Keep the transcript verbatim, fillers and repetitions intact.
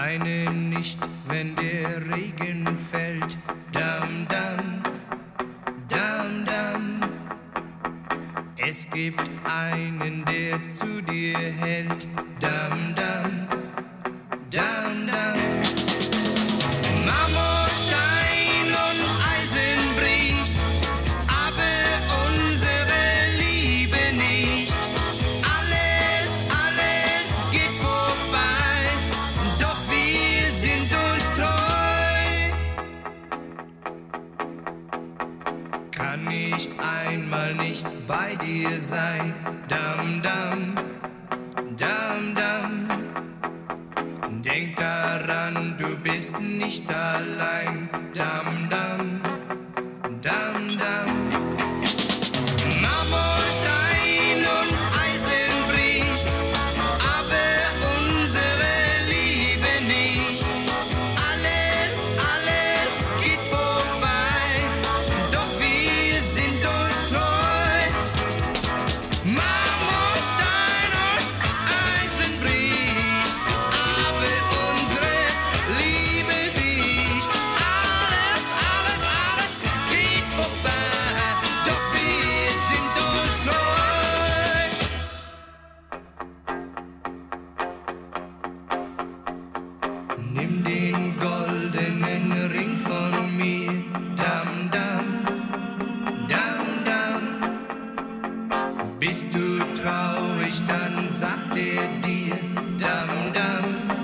Weine nicht, wenn der Regen fällt. Dam, dam, dam, dam. Es gibt einen, der zu dir hält. Dam, dam, dam, dam. Marmorstein und Eisen bricht, aber unsere Liebe nicht. Alles, alles geht vorbei, doch wir sind uns treu. Kann ich einmal nicht bei dir sein? Dam, dam, dam, dam. Denk daran, du bist nicht allein. Dam, dam, dam, dam. Marmorstein und Eisen bricht, aber unsere Liebe nicht. Alles, alles geht vorbei, doch wir sind uns treu. Marmorstein und Eisen bricht, aber unsere Liebe nicht. Alles, alles, alles geht vorbei, doch wir sind uns treu. Nimm den goldenen Ring von mir. Dam, dam, dam, dam. Bist du traurig, dann sagt er dir. Dam, dam,